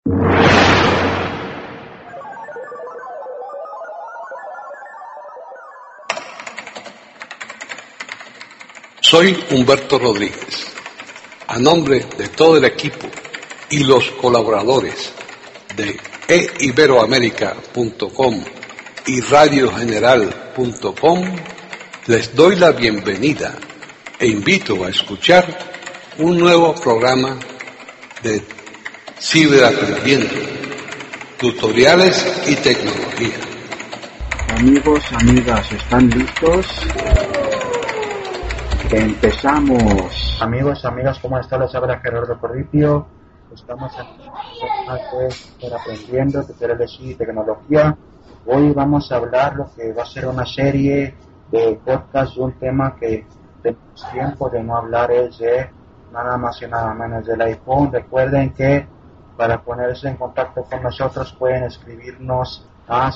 Soy Humberto Rodríguez. A nombre de todo el equipo y los colaboradores de eiberoamerica.com y radiogeneral.com, les doy la bienvenida e invito a escuchar un nuevo programa de Ciberaprendiendo, tutoriales y tecnología. Amigos, amigas, ¿están listos? Empezamos. Amigos, amigas, ¿cómo están? Les habla Gerardo Corripio. Estamos aquí aprendiendo tutoriales y tecnología. Hoy vamos a hablar lo que va a ser una serie de podcast de un tema que tenemos tiempo de no hablar, es de nada más y nada menos del iPhone. Recuerden que para ponerse en contacto con nosotros pueden escribirnos a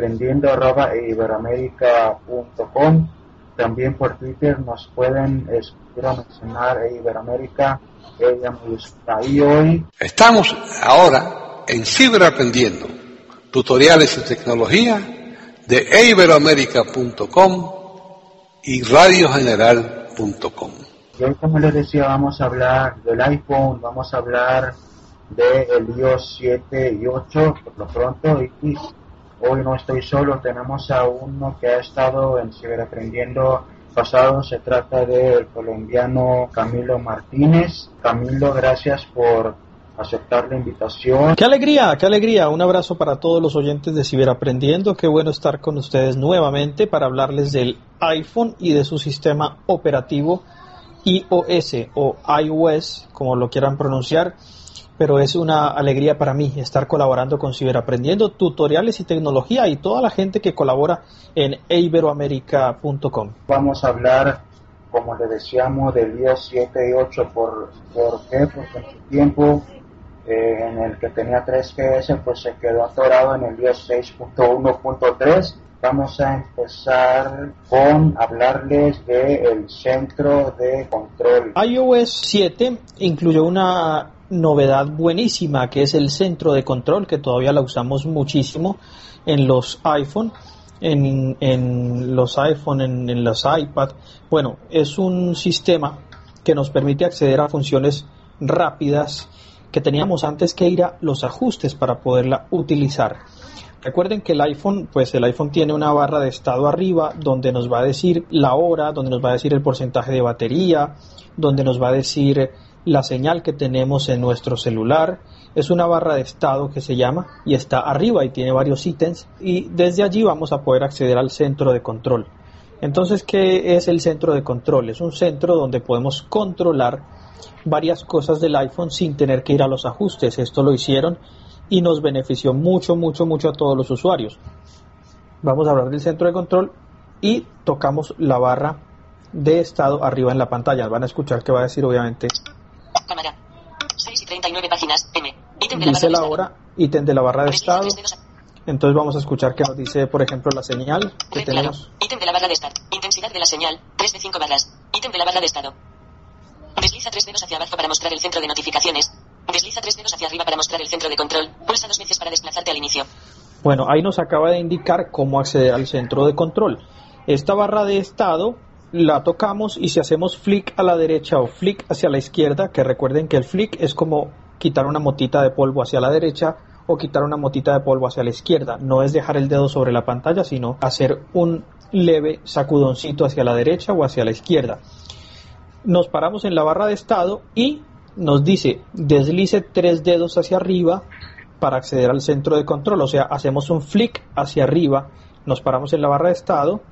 ciberaprendiendo@iberoamerica.com. También por Twitter nos pueden escribir o mencionar Iberoamérica, ella me gusta. Y hoy estamos ahora en Ciberaprendiendo, tutoriales y tecnología de eiberoamerica.com y radiogeneral.com. Y hoy, como les decía, vamos a hablar del iPhone, vamos a hablar del iOS 7 y 8 por lo pronto, y hoy no estoy solo, tenemos a uno que ha estado en Ciberaprendiendo pasado. Se trata del colombiano Camilo Martínez. Camilo, gracias por aceptar la invitación. ¡Qué alegría! ¡Qué alegría! Un abrazo para todos los oyentes de Ciberaprendiendo. Qué bueno estar con ustedes nuevamente para hablarles del iPhone y de su sistema operativo iOS o iOS, como lo quieran pronunciar. Pero es una alegría para mí estar colaborando con Ciberaprendiendo, tutoriales y tecnología, y toda la gente que colabora en eiberoamerica.com. Vamos a hablar, como le decíamos, del iOS 7 y 8. ¿Por qué? Porque en su tiempo, en el que tenía 3GS, pues se quedó atorado en el iOS 6.1.3. Vamos a empezar con hablarles del centro de control. iOS 7 incluyó una novedad buenísima, que es el centro de control, que todavía la usamos muchísimo en los iPhone, en los iPad. Bueno, es un sistema que nos permite acceder a funciones rápidas que teníamos antes que ir a los ajustes para poderla utilizar. Recuerden que el iPhone tiene una barra de estado arriba donde nos va a decir la hora, donde nos va a decir el porcentaje de batería, donde nos va a decir la señal que tenemos en nuestro celular. Es una barra de estado que se llama, y está arriba y tiene varios ítems, y desde allí vamos a poder acceder al centro de control. Entonces, ¿qué es el centro de control? Es un centro donde podemos controlar varias cosas del iPhone sin tener que ir a los ajustes. Esto lo hicieron y nos benefició mucho a todos los usuarios. Vamos a hablar del centro de control y tocamos la barra de estado arriba en la pantalla. Van a escuchar que va a decir, obviamente, cámara 6 y 39 páginas M. Dice la hora, ítem de la barra de estado. Entonces vamos a escuchar que nos dice, por ejemplo, la señal que tenemos. Ítem de la barra de estado. Intensidad de la señal 3 de 5 barras. Ítem de la barra de estado. Desliza 3 dedos hacia abajo para mostrar el centro de notificaciones. Desliza 3 dedos hacia arriba para mostrar el centro de control. Pulsa 2 veces para desplazarte al inicio. Bueno, ahí nos acaba de indicar cómo acceder al centro de control. Esta barra de estado la tocamos, y si hacemos flick a la derecha o flick hacia la izquierda, que recuerden que el flick es como quitar una motita de polvo hacia la derecha o quitar una motita de polvo hacia la izquierda. No es dejar el dedo sobre la pantalla, sino hacer un leve sacudoncito hacia la derecha o hacia la izquierda. Nos paramos en la barra de estado y nos dice deslice 3 dedos hacia arriba para acceder al centro de control. O sea, hacemos un flick hacia arriba, nos paramos en la barra de estado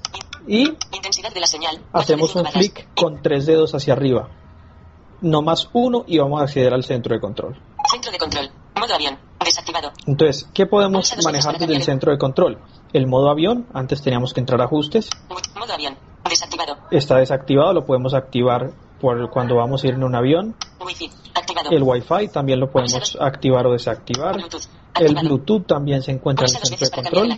y intensidad de la señal, hacemos un flick con 3 dedos hacia arriba, no más uno, y vamos a acceder al centro de control. Centro de control, modo avión, desactivado. Entonces, ¿qué podemos manejar desde el centro de control? El modo avión, antes teníamos que entrar a ajustes. Modo avión, desactivado. Está desactivado, lo podemos activar cuando vamos a ir en un avión. Wi-Fi, activado. El Wi-Fi también lo podemos activar o desactivar. El Bluetooth también se encuentra en el centro de control.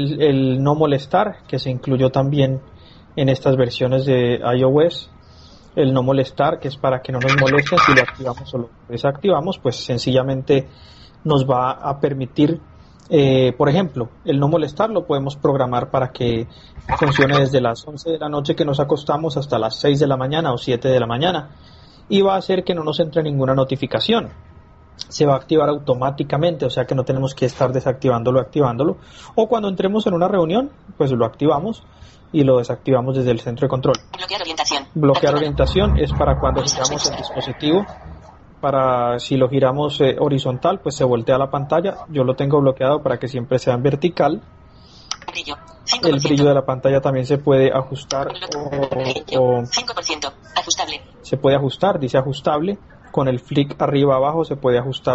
El no molestar, que se incluyó también en estas versiones de iOS. el no molestar, que es para que no nos molesten. Si lo activamos o lo desactivamos, pues sencillamente nos va a permitir, por ejemplo, el no molestar lo podemos programar para que funcione desde las 11 de la noche que nos acostamos hasta las 6 de la mañana o 7 de la mañana, y va a hacer que no nos entre ninguna notificación. Se va a activar automáticamente, o sea que no tenemos que estar desactivándolo o activándolo, o cuando entremos en una reunión, pues lo activamos y lo desactivamos desde el centro de control. Bloquear orientación. Bloquear orientación es para cuando giramos el dispositivo. Para si lo giramos horizontal, pues se voltea la pantalla. Yo lo tengo bloqueado para que siempre sea en vertical. Brillo. El brillo de la pantalla también se puede ajustar o 5%. Ajustable. se puede ajustar, dice ajustable. Con el flick arriba abajo se puede ajustar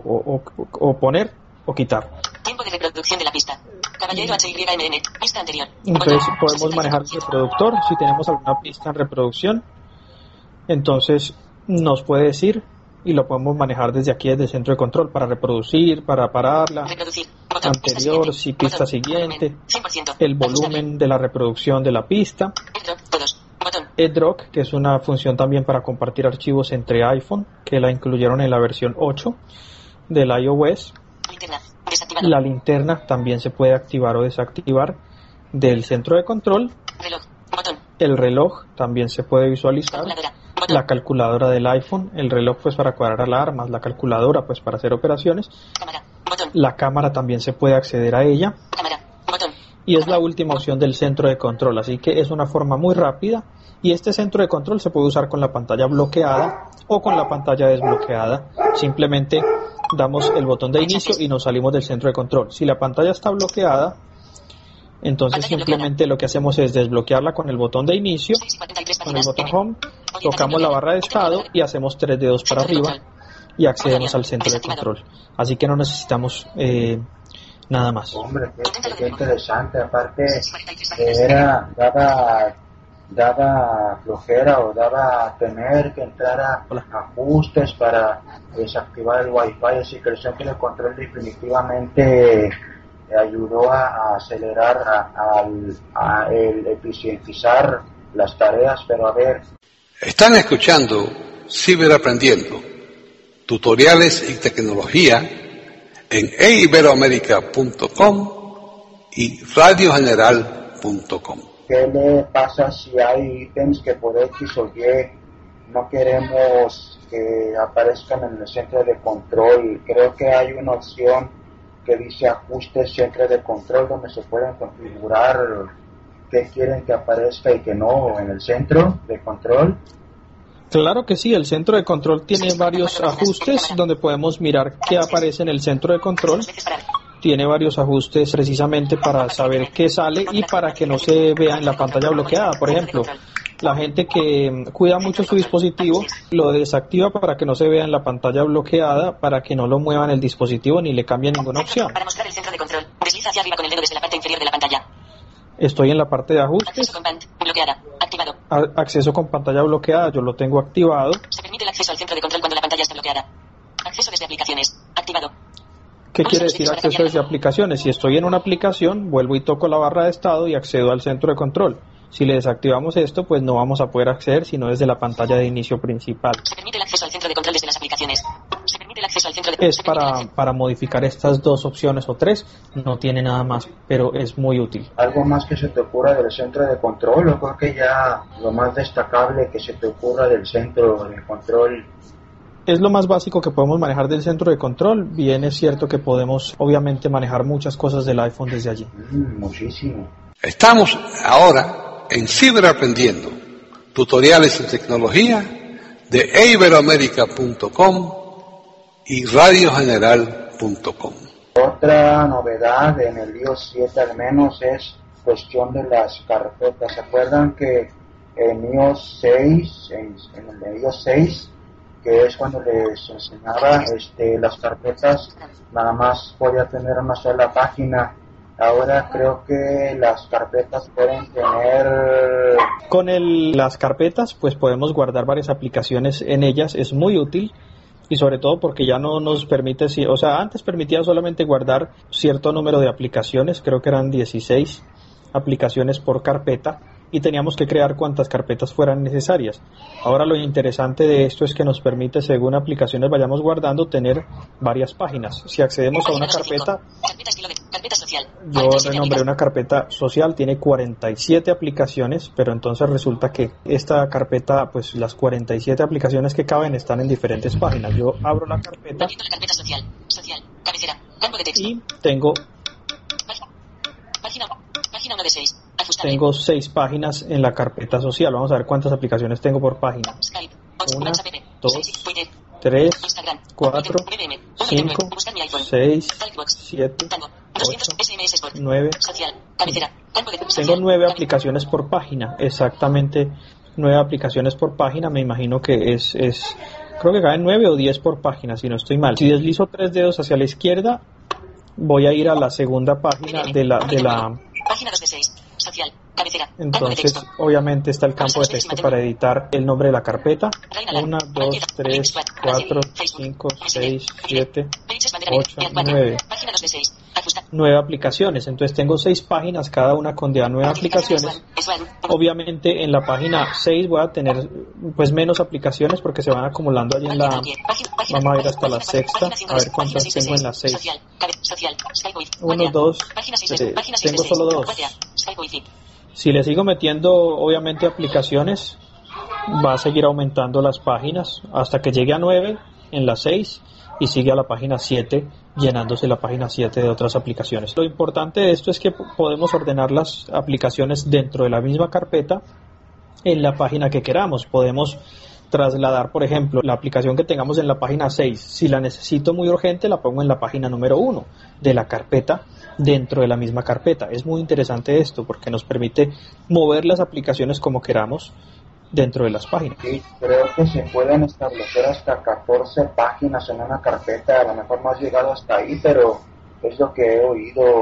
o poner o quitar. Tiempo de reproducción de la pista. Caballero HYMN. Pista anterior. Entonces Botón. podemos manejar el reproductor. Si tenemos alguna pista en reproducción, entonces nos puede decir y lo podemos manejar desde aquí, desde el centro de control, para reproducir, para pararla. Reproducir. Botón. Anterior, si pista Botón. siguiente, 100%. el volumen de la reproducción de la pista. AirDrop. Todos. Botón. AirDrop, que es una función también para compartir archivos entre iPhone, que la incluyeron en la versión 8 del iOS. Linterna. Desactivado. La linterna también se puede activar o desactivar del centro de control. Reloj. Botón. El reloj también se puede visualizar. Calculadora. Botón. La calculadora del iPhone, el reloj pues para cuadrar alarmas, la calculadora pues para hacer operaciones. Cámara. Botón. La cámara también se puede acceder a ella. Cámara. Botón. Y es la última opción del centro de control, así que es una forma muy rápida. Y este centro de control se puede usar con la pantalla bloqueada o con la pantalla desbloqueada. Simplemente damos el botón de inicio y nos salimos del centro de control. Si la pantalla está bloqueada, entonces Pantalla simplemente lo que hacemos es desbloquearla con el botón de inicio, 6:43 con el páginas. botón home, tocamos la barra de estado y hacemos 3 dedos para arriba y accedemos al centro de control. Así que no necesitamos nada más. Hombre, qué interesante. Aparte, era, daba flojera o daba tener que entrar a ajustes para desactivar el Wi-Fi, así que el centro de control definitivamente ayudó a acelerar, a el eficientizar las tareas. Pero a ver, Están escuchando Ciberaprendiendo, tutoriales y tecnología en eiberoamerica.com y radiogeneral.com. ¿qué le pasa si hay ítems que por X o Y no queremos que aparezcan en el centro de control? Creo que hay una opción que dice ajustes centro de control, donde se pueden configurar qué quieren que aparezca y que no en el centro de control. Claro que sí, el centro de control tiene varios ajustes donde podemos mirar qué aparece en el centro de control. Tiene varios ajustes precisamente para saber qué sale y para que no se vea en la pantalla bloqueada. Por ejemplo, la gente que cuida mucho su dispositivo lo desactiva para que no se vea en la pantalla bloqueada, para que no lo muevan el dispositivo ni le cambie ninguna opción. Para mostrar el centro de control, desliza hacia arriba con el dedo desde la parte inferior de la pantalla. Estoy en la parte de Acceso ajustes, con PANT. Bloqueada. Activado. acceso con pantalla bloqueada, yo lo tengo activado. Se permite el acceso al centro de control cuando la pantalla está bloqueada. Acceso desde aplicaciones. Activado. ¿Qué quiere decir acceso desde aplicaciones? Si estoy en una aplicación, vuelvo y toco la barra de estado y accedo al centro de control. Si le desactivamos esto, pues no vamos a poder acceder sino desde la pantalla de inicio principal. Se permite el acceso al centro de control desde las aplicaciones. Se permite el acceso al centro de Es para modificar estas dos opciones o tres, no tiene nada más, pero es muy útil. ¿Algo más que se te ocurra del centro de control? Yo creo que ya lo más destacable que se te ocurra del centro de control. Es lo más básico que podemos manejar del centro de control. Bien, es cierto que podemos obviamente manejar muchas cosas del iPhone desde allí. Muchísimo. Estamos ahora en Ciberaprendiendo, tutoriales en tecnología de eiberoamerica.com y radiogeneral.com. Otra novedad en el iOS 7 al menos es cuestión de las carpetas. ¿Se acuerdan que en iOS 6, en el iOS 6, que es cuando les enseñaba las carpetas, nada más podía tener una sola página? Ahora creo que las carpetas pueden tener... Con las carpetas pues podemos guardar varias aplicaciones en ellas, es muy útil y sobre todo porque ya no nos permite, o sea, antes permitía solamente guardar cierto número de aplicaciones, creo que eran 16 aplicaciones por carpeta, y teníamos que crear cuantas carpetas fueran necesarias. Ahora lo interesante de esto es que nos permite, según aplicaciones vayamos guardando, tener varias páginas. Si accedemos a una carpeta, yo renombré una carpeta social, tiene 47 aplicaciones, pero entonces resulta que esta carpeta, pues las 47 aplicaciones que caben están en diferentes páginas. Yo abro la carpeta y tengo Tengo 6 páginas en la carpeta social. Vamos a ver cuántas aplicaciones tengo por página. 1, 2, 3, 4, 5, 6, 7, 8, 9. Tengo 9 aplicaciones por página. Exactamente 9 aplicaciones por página. Me imagino que creo que caben 9 o 10 por página, si no estoy mal. Si deslizo 3 dedos hacia la izquierda, voy a ir a la segunda página de la página 2 de 6, social, cabecera. Entonces, obviamente está el campo de texto para editar el nombre de la carpeta. 1, 2, 3, 4, 5, 6, 7, 8, 9. 9 aplicaciones. Entonces tengo 6 páginas, cada una con de a 9 aplicaciones. Obviamente en la página 6 voy a tener pues menos aplicaciones porque se van acumulando allí en la... Vamos a ir hasta la sexta, a ver cuántas tengo en la 6. 1, 2, 3, tengo solo 2. Si le sigo metiendo obviamente aplicaciones, va a seguir aumentando las páginas hasta que llegue a 9 en la 6 y sigue a la página 7, llenándose la página 7 de otras aplicaciones. Lo importante de esto es que podemos ordenar las aplicaciones dentro de la misma carpeta en la página que queramos. Podemos trasladar, por ejemplo, la aplicación que tengamos en la página 6. Si la necesito muy urgente, la pongo en la página número 1 de la carpeta dentro de la misma carpeta. Es muy interesante esto porque nos permite mover las aplicaciones como queramos dentro de las páginas. Sí, creo que se pueden establecer hasta 14 páginas en una carpeta. A lo mejor no has llegado hasta ahí, pero es lo que he oído.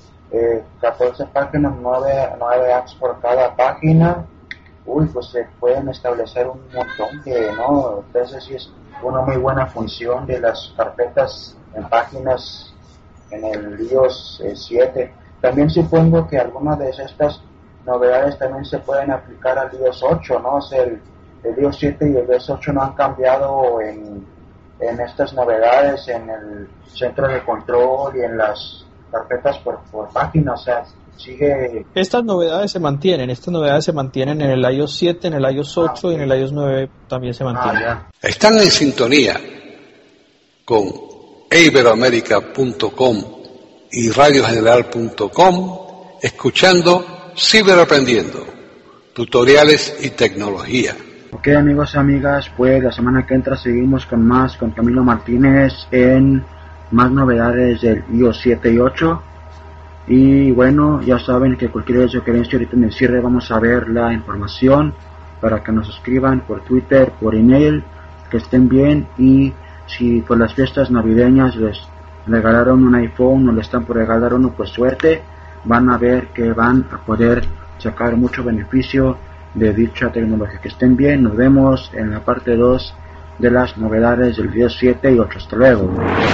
14 páginas, 9 apps por cada página. Uy, pues se pueden establecer un montón que no. Entonces sí es una muy buena función de las carpetas en páginas en el iOS 7. También supongo que algunas de estas novedades también se pueden aplicar al iOS 8, ¿no? O sea, el iOS 7 y el iOS 8 no han cambiado en estas novedades, en el centro de control y en las carpetas por página, o sea, sigue... Estas novedades se mantienen en el iOS 7, en el iOS 8 y en el iOS 9 también se mantienen. Están en sintonía con iberoamerica.com y radiogeneral.com escuchando Ciberaprendiendo, tutoriales y tecnología. Ok, amigos y amigas, pues la semana que entra seguimos con Camilo Martínez en más novedades del iOS 7 y 8. Y bueno, ya saben que cualquier sugerencia ahorita en el cierre vamos a ver la información para que nos escriban por Twitter, por email, que estén bien. Y si por las fiestas navideñas les regalaron un iPhone o le están por regalar uno, pues suerte, van a ver que van a poder sacar mucho beneficio de dicha tecnología. Que estén bien, nos vemos en la parte 2 de las novedades del iOS 7 y 8. Hasta luego.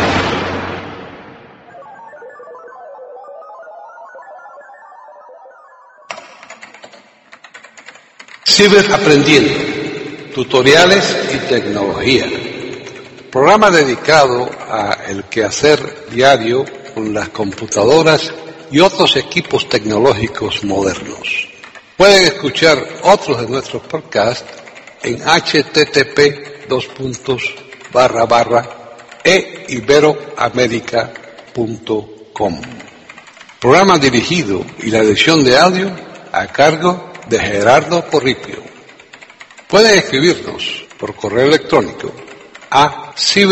Ciberaprendiendo, tutoriales y tecnología. Programa dedicado a el quehacer diario con las computadoras y otros equipos tecnológicos modernos. Pueden escuchar otros de nuestros podcasts en http://eiberoamerica.com. Programa dirigido y la edición de audio a cargo de Gerardo Porripio. Pueden escribirnos por correo electrónico a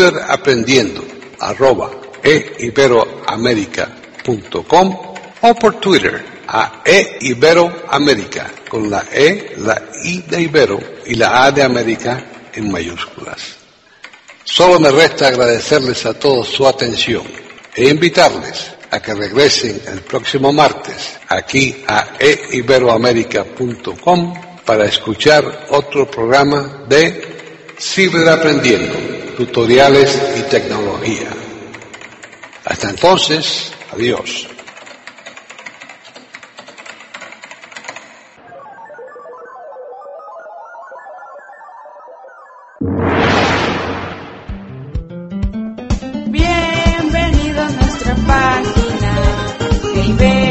ciberapprendiendo@eiberoamerica.com o por Twitter a eiberoamerica con la E, la I de Ibero y la A de América en mayúsculas. Solo me resta agradecerles a todos su atención e invitarles a que regresen el próximo martes aquí a eiberoamerica.com para escuchar otro programa de Ciberaprendiendo, tutoriales y tecnología. Hasta entonces, adiós. nivel.